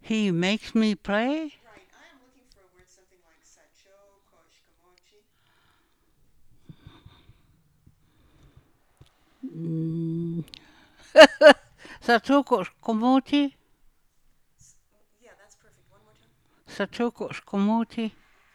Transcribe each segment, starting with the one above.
He makes me pray? Right. I am looking for a word something like sacho koshkamochi. Mm. Satuko Komoti? Yeah, that's perfect. One more time. Satuko Komoti?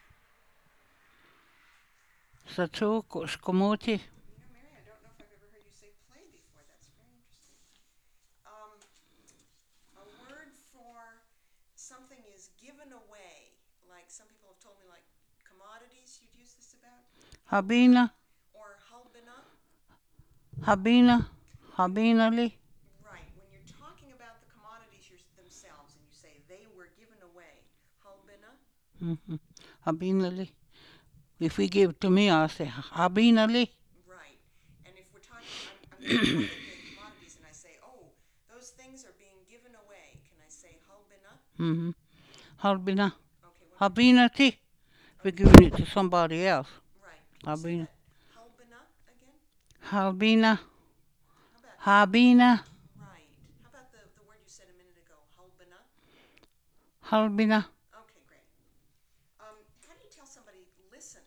Satuko Komoti? Mary, I don't know if I've ever heard you say play before. That's very interesting. Um, a word for something is given away. Like some people have told me, like commodities you'd use this about. Halbina Habina? or halbina. Habina? When, Habinali? right. When you're talking about the commodities themselves and you say they were given away. Halbina. Mm-hmm. Habinali? If he give it to me, I'll say Habinali. Right. And if we're talking, I'm going to look at the commodities and I say, oh, those things are being given away. Can I say halbina? Mm-hmm. Habina? Okay, one more time. Habinati? If we're Okay. giving it to somebody else. Right. Can you say Habina? that halbina again? Habina? How about Habina? right? How about the word you said a minute ago, halbina? Halbina? Okay, great. How do you tell somebody listen?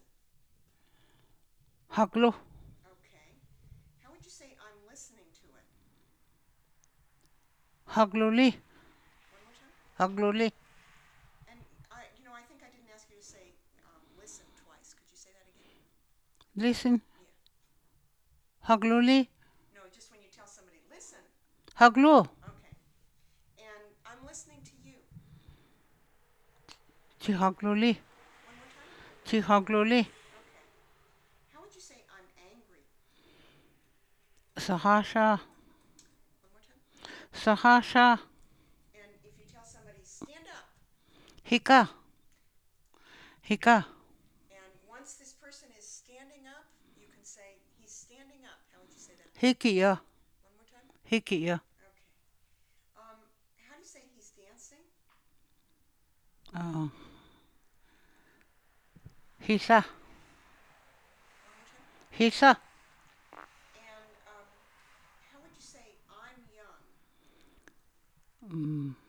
Haglo? Okay. How would you say I'm listening to it? Hagloli? One more time. Hagloli? And I think I didn't ask you to say listen twice. Could you say that again? Listen? Yeah. Hagloli? No, just when you tell somebody listen. Haglo? Okay. And I'm listening to you. Chi hagloli? One more time. Chi hagloli? Okay. How would you say I'm angry? Sahasha? One more time. Sahasha? And if you tell somebody stand up, Hika? Hika? and once this person is standing up, you can say he's standing up. How would you say that? Hikiya? One more time. Hikiya? Okay. How do you say he's dancing? Uh, Hisa? One more time. Hisa? And how would you say I'm young? Mm.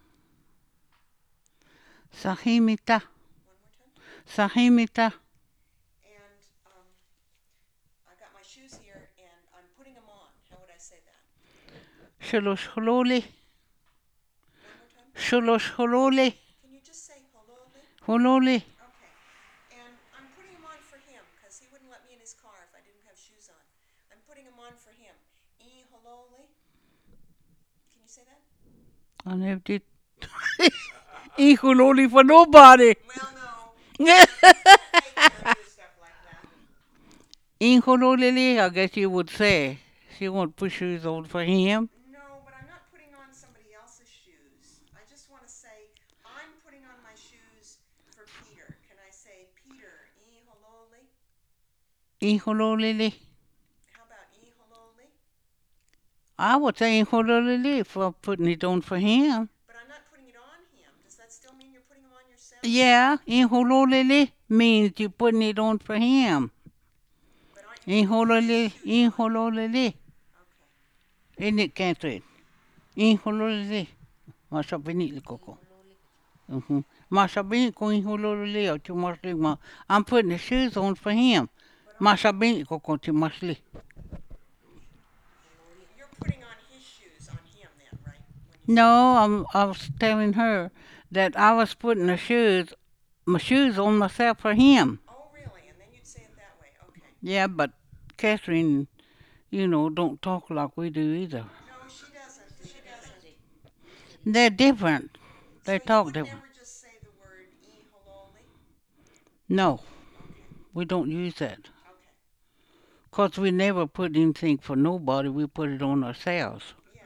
Sahimita? One more time. Sahimita? And I got my shoes here and I'm putting them on. How would I say that? Shalosh hololi? One more time. Shalosh hololi? Can you just say hololi? Hololi? Okay. And I'm putting them on for him because he wouldn't let me in his car if I didn't have shoes on. I'm putting them on for him. E hololi. Can you say that? I never did. Hololi for nobody. Well, no. Kate can't do stuff like that. Hololi, I guess you would say. She won't put shoes on for him. No, but I'm not putting on somebody else's shoes. I just want to say I'm putting on my shoes for Peter. Can I say Peter e hololi? Hololi. How about e hololi? I would say Hololi for putting it on for him. But I'm not putting it on him. Does that still mean you're putting them on yourself? Yeah, Hololi means you're putting it on for him. But aren't you putting his shoes on? Hololi. Okay. Isn't it, Catherine? Hololi. Masha binili koko. Masha binili ko Hololi o chumasli ma. I'm putting the shoes on for him. But Masha binili koko chumasli. you're putting on his shoes on him then, right? When you say No, I was telling her that I was putting my shoes on myself for him. oh, really? And then you'd say it that way. Okay. Yeah, but Catherine, don't talk like we do either. No, she doesn't. She doesn't. They're different. So They you talk would different. never just say the word e hololi? No, Okay. we don't use that. Okay. 'Cause we never put anything for nobody. We put it on ourselves. Yeah.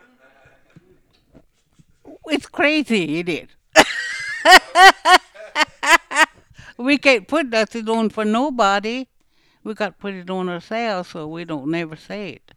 It's crazy, it is. We can't put nothing on for nobody. We got to put it on ourselves so we don't never say it.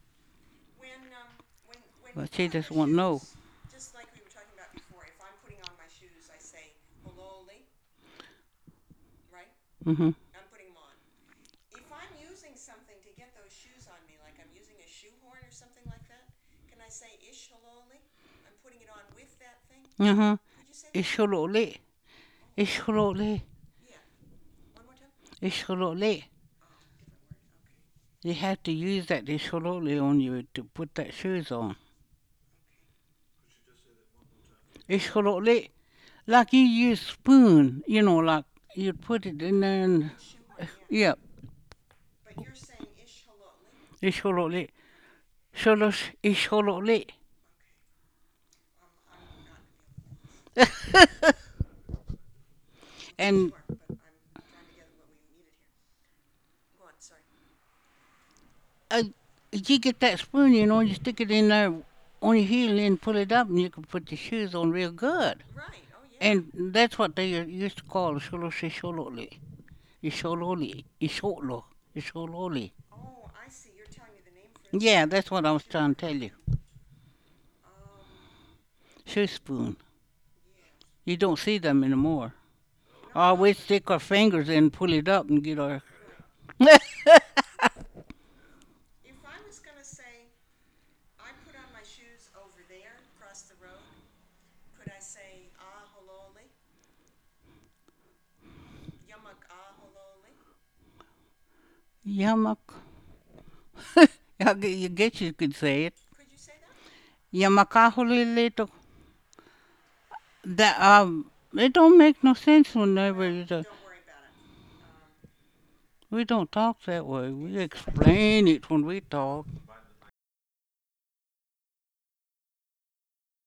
When you But put she on just your won't know. shoes, just like we were talking about before, if I'm putting on my shoes, I say hololi, right? Hmm. I'm putting them on. If I'm using something to get those shoes on me, like I'm using a shoehorn or something like that, can I say ish hololi? I'm putting it on with that thing. Uh-huh. Could you say that? Isholole. Isholole. Yeah. One more time? Isholole. Oh, different word. Okay. You have to use that isholole on you to put that shoes on. Isholole. Like you use spoon, you know, like you'd put it in there and, Sure, yeah. yeah, But you're saying ishalotli? isholole. Sholos isholole. Okay. I'm not gonna be able to get this. And Sure, but I'm trying to get what we needed here. Go on, sorry. uh, you get that spoon, you know, you stick it in there on your heel and pull it up and you can put your shoes on real good. Right, oh yeah. And that's what they used to call sholos isholole. Isholole. Isholo. Isholole. Oh, I see. You're telling me the name for it. Yeah, that's what I was trying to tell you. Um, Shoe spoon. yeah. You don't see them anymore. No, Oh, we stick our fingers in, pull it up, and get our. right. If I was gonna say, I put on my shoes over there, across the road, could I say ahololi? Yamak ahololi? Yamak. You guess you could say it. Could you say that? Yamakahulilito. That it don't make no sense whenever you do. Don't worry about it. We don't talk that way. We explain it when we talk.